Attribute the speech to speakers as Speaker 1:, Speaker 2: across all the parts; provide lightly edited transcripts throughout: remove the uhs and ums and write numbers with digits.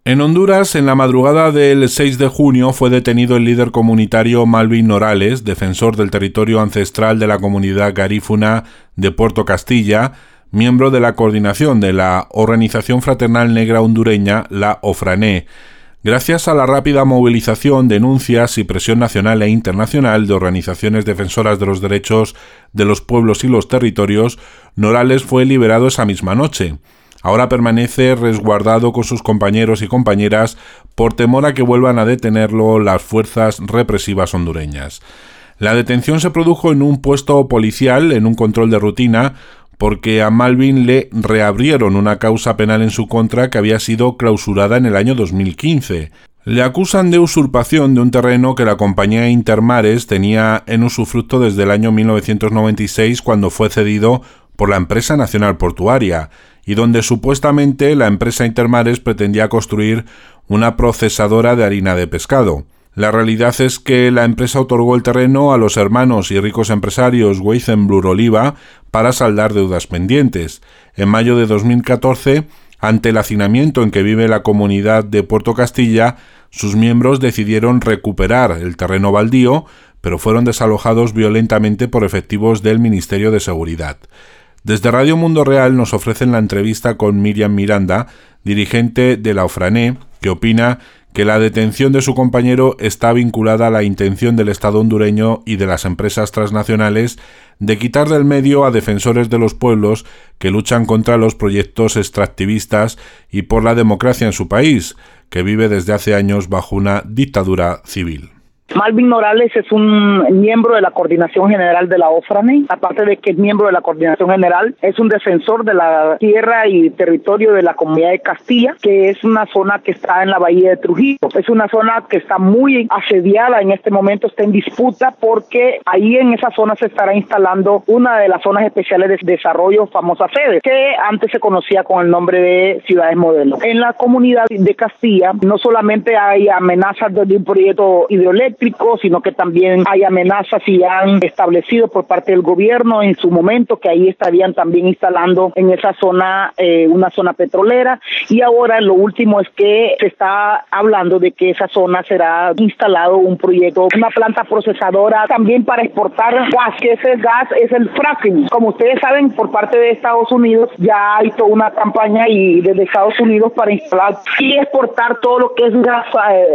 Speaker 1: En Honduras, en la madrugada del 6 de junio, fue detenido el líder comunitario Malvin Norales, defensor del territorio ancestral de la comunidad garífuna de Puerto Castilla, miembro de la coordinación de la Organización Fraternal Negra Hondureña, la OFRANE. Gracias a la rápida movilización, denuncias y presión nacional e internacional de organizaciones defensoras de los derechos de los pueblos y los territorios, Norales fue liberado esa misma noche. Ahora permanece resguardado con sus compañeros y compañeras por temor a que vuelvan a detenerlo las fuerzas represivas hondureñas. La detención se produjo en un puesto policial, en un control de rutina, porque a Malvin le reabrieron una causa penal en su contra que había sido clausurada en el año 2015. Le acusan de usurpación de un terreno que la compañía Intermares tenía en usufructo desde el año 1996, cuando fue cedido por la empresa nacional portuaria, y donde supuestamente la empresa Intermares pretendía construir una procesadora de harina de pescado. La realidad es que la empresa otorgó el terreno a los hermanos y ricos empresarios Weizenblur Oliva para saldar deudas pendientes. En mayo de 2014, ante el hacinamiento en que vive la comunidad de Puerto Castilla, sus miembros decidieron recuperar el terreno baldío, pero fueron desalojados violentamente por efectivos del Ministerio de Seguridad. Desde Radio Mundo Real nos ofrecen la entrevista con Miriam Miranda, dirigente de la OFRANE, que opina que la detención de su compañero está vinculada a la intención del Estado hondureño y de las empresas transnacionales de quitar del medio a defensores de los pueblos que luchan contra los proyectos extractivistas y por la democracia en su país, que vive desde hace años bajo una dictadura civil.
Speaker 2: Malvin Norales es un miembro de la Coordinación General de la OFRANE, aparte de que es miembro de la Coordinación General, es un defensor de la tierra y territorio de la comunidad de Castilla, que es una zona que está en la bahía de Trujillo. Es una zona que está muy asediada en este momento, está en disputa porque ahí en esa zona se estará instalando una de las zonas especiales de desarrollo, famosa FEDER, que antes se conocía con el nombre de Ciudades Modelo. En la comunidad de Castilla no solamente hay amenazas de un proyecto hidroeléctrico, sino que también hay amenazas y han establecido por parte del gobierno en su momento que ahí estarían también instalando en esa zona una zona petrolera, y ahora lo último es que se está hablando de que esa zona será instalado un proyecto, una planta procesadora también para exportar gas, que ese gas es el fracking. Como ustedes saben, por parte de Estados Unidos ya hay toda una campaña y desde Estados Unidos para instalar y exportar todo lo que es gas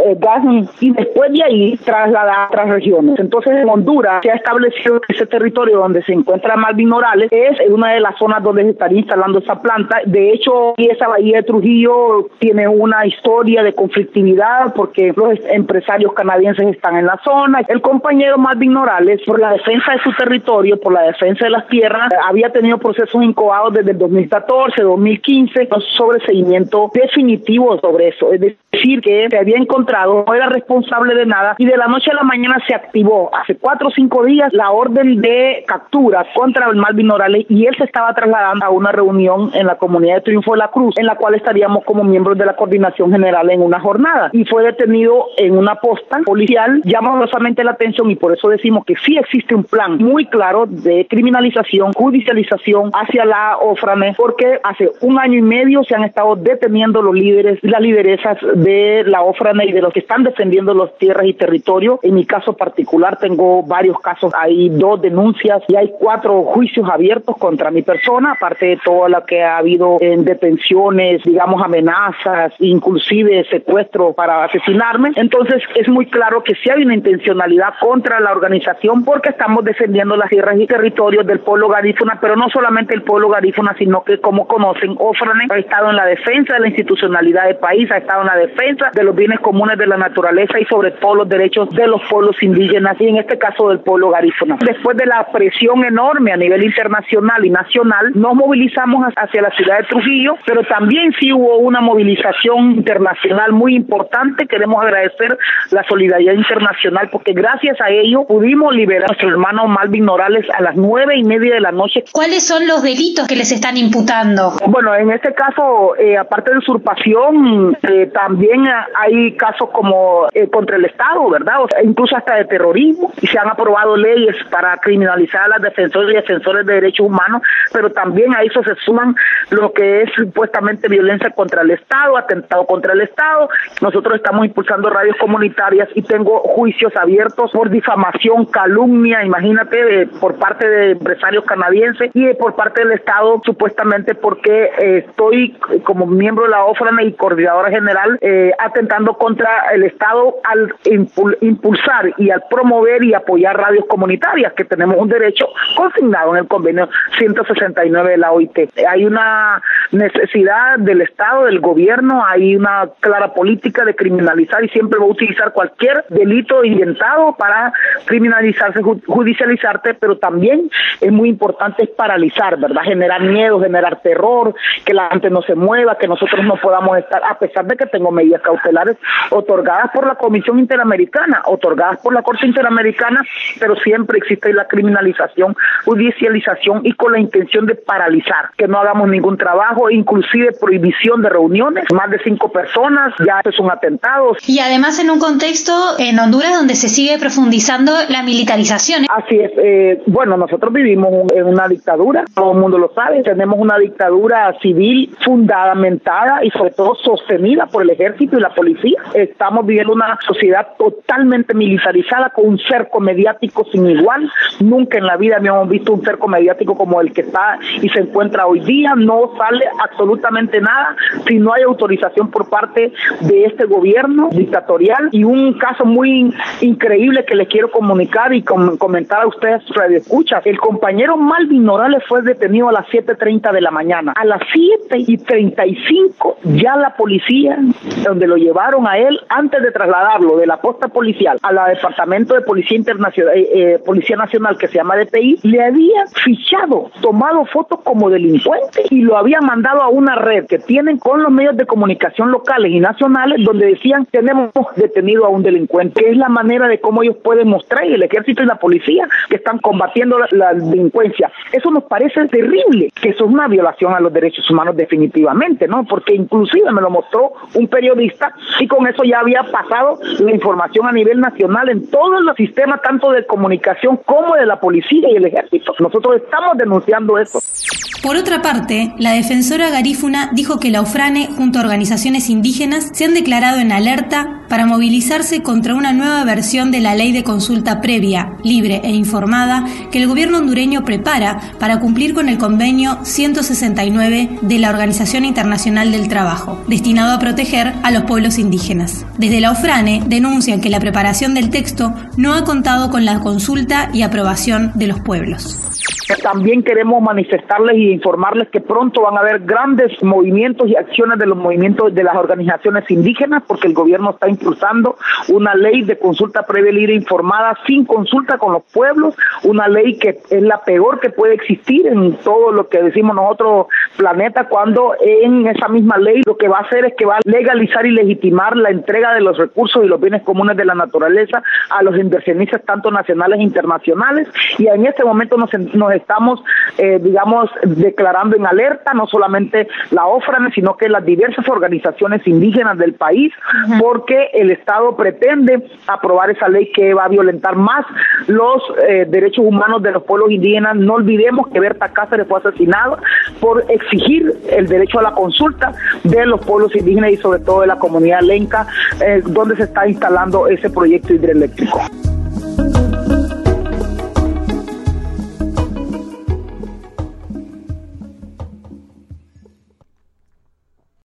Speaker 2: y después de ahí trasladar a otras regiones. Entonces en Honduras se ha establecido que ese territorio donde se encuentra Malvin Norales es una de las zonas donde se estaría instalando esa planta. De hecho, esa bahía de Trujillo tiene una historia de conflictividad porque los empresarios canadienses están en la zona. El compañero Malvin Norales, por la defensa de su territorio, por la defensa de las tierras, había tenido procesos incoados desde el 2014, 2015, sobre seguimiento definitivo sobre eso. Es decir, que se había encontrado, no era responsable de nada, y de la noche a la mañana se activó hace 4 o 5 días la orden de captura contra el Malvin Norales, y él se estaba trasladando a una reunión en la comunidad de Triunfo de la Cruz, en la cual estaríamos como miembros de la Coordinación General en una jornada, y fue detenido en una posta policial. Llama glosamente la atención, y por eso decimos que sí existe un plan muy claro de criminalización, judicialización hacia la OFRANE, porque hace 1 año y medio se han estado deteniendo los líderes y las lideresas de la OFRANE y de los que están defendiendo las tierras y territorio. En mi caso particular tengo varios casos, hay 2 denuncias y hay 4 juicios abiertos contra mi persona, aparte de todo lo que ha habido en detenciones, digamos amenazas, inclusive secuestro para asesinarme. Entonces es muy claro que sí hay una intencionalidad contra la organización, porque estamos defendiendo las tierras y territorios del pueblo garífuna, pero no solamente el pueblo garífuna, sino que, como conocen, OFRANE ha estado en la defensa de la institucionalidad del país, ha estado en la defensa de los bienes comunes de la naturaleza y sobre todo los derechos de los pueblos indígenas, y en este caso del pueblo garífuna. Después de la presión enorme a nivel internacional y nacional, nos movilizamos hacia la ciudad de Trujillo, pero también sí hubo una movilización internacional muy importante. Queremos agradecer la solidaridad internacional, porque gracias a ello pudimos liberar a nuestro hermano Malvin Norales a las 9:30 de la noche.
Speaker 3: ¿Cuáles son los delitos que les están imputando?
Speaker 2: Bueno, en este caso, aparte de usurpación, también hay casos como contra el Estado, ¿verdad? ¿verdad? O sea, incluso hasta de terrorismo, y se han aprobado leyes para criminalizar a las defensoras y defensores de derechos humanos, pero también a eso se suman lo que es supuestamente violencia contra el Estado, atentado contra el Estado. Nosotros estamos impulsando radios comunitarias y tengo juicios abiertos por difamación, calumnia, imagínate, por parte de empresarios canadienses y por parte del Estado, supuestamente porque estoy como miembro de la OFRANE y coordinadora general atentando contra el Estado al impulsar y al promover y apoyar radios comunitarias, que tenemos un derecho consignado en el convenio 169 de la OIT. Hay una necesidad del Estado, del gobierno, hay una clara política de criminalizar y siempre va a utilizar cualquier delito inventado para criminalizarse, judicializarte, pero también es muy importante paralizar, ¿verdad? Generar miedo, generar terror, que la gente no se mueva, que nosotros no podamos estar, a pesar de que tengo medidas cautelares otorgadas por la Comisión Interamericana, otorgadas por la Corte Interamericana, pero siempre existe la criminalización, judicialización y con la intención de paralizar, que no hagamos ningún trabajo, inclusive prohibición de reuniones, más de 5 personas, ya es un atentado.
Speaker 3: Y además en un contexto en Honduras donde se sigue profundizando la militarización.
Speaker 2: Así es, bueno, nosotros vivimos en una dictadura, todo el mundo lo sabe, tenemos una dictadura civil fundamentada y sobre todo sostenida por el ejército y la policía. Estamos viviendo una sociedad totalmente militarizada con un cerco mediático sin igual. Nunca en la vida habíamos visto un cerco mediático como el que está y se encuentra hoy día. No sale absolutamente nada si no hay autorización por parte de este gobierno dictatorial. Y un caso muy increíble que les quiero comunicar y comentar a ustedes, radioescuchas. El compañero Malvin Norales fue detenido a las 7:30 de la mañana. A las 7:35 ya la policía, donde lo llevaron a él, antes de trasladarlo de la posta policial a la Departamento de Policía Internacional, Policía Nacional, que se llama DPI, le había fichado, tomado fotos como delincuente y lo había mandado a una red que tienen con los medios de comunicación locales y nacionales, donde decían: tenemos detenido a un delincuente, que es la manera de cómo ellos pueden mostrar, y el ejército y la policía, que están combatiendo la delincuencia. Eso nos parece terrible, que eso es una violación a los derechos humanos definitivamente, ¿no? Porque inclusive me lo mostró un periodista y con eso ya había pasado la información a nivel nacional en todos los sistemas, tanto de comunicación como de la policía y el ejército. Nosotros estamos denunciando esto.
Speaker 4: Por otra parte, la defensora Garífuna dijo que la OFRANE junto a organizaciones indígenas se han declarado en alerta para movilizarse contra una nueva versión de la ley de consulta previa, libre e informada que el gobierno hondureño prepara para cumplir con el convenio 169 de la Organización Internacional del Trabajo, destinado a proteger a los pueblos indígenas. Desde la OFRANE denuncian que la preparación del texto no ha contado con la consulta y aprobación de los pueblos.
Speaker 2: También queremos manifestarles y informarles que pronto van a haber grandes movimientos y acciones de los movimientos de las organizaciones indígenas, porque el gobierno está impulsando una ley de consulta previa, libre e informada sin consulta con los pueblos, una ley que es la peor que puede existir en todo lo que decimos nosotros planeta, cuando en esa misma ley lo que va a hacer es que va a legalizar y legitimar la entrega de los recursos y los bienes comunes de la naturaleza a los inversionistas tanto nacionales e internacionales, y en este momento nos estamos, declarando en alerta, no solamente la OFRANE, sino que las diversas organizaciones indígenas del país, porque el Estado pretende aprobar esa ley que va a violentar más los derechos humanos de los pueblos indígenas. No olvidemos que Berta Cáceres fue asesinada por exigir el derecho a la consulta de los pueblos indígenas y sobre todo de la comunidad lenca, donde se está instalando ese proyecto hidroeléctrico.